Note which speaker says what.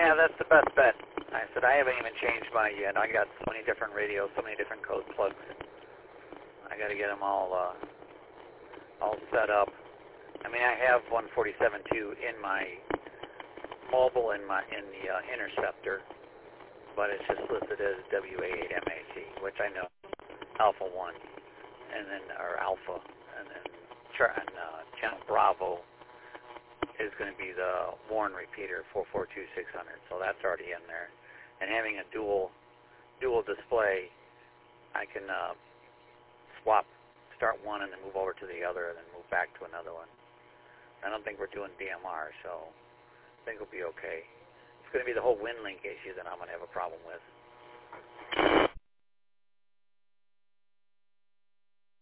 Speaker 1: Yeah, that's the best bet. I said, I haven't even changed mine yet. I got so many different radios, so many different code plugs. I got to get them all set up. I mean, I have 147.2 in my mobile in the interceptor, but it's just listed as WA8MAC, which I know Alpha 1, and then or Alpha, and then channel Bravo is going to be the Warren repeater 442600. So that's already in there. And having a dual display, I can start one and then move over to the other, and then move back to another one. I don't think we're doing DMR, so I think we'll be okay. It's going to be the whole WinLink issue that I'm going to have a problem with.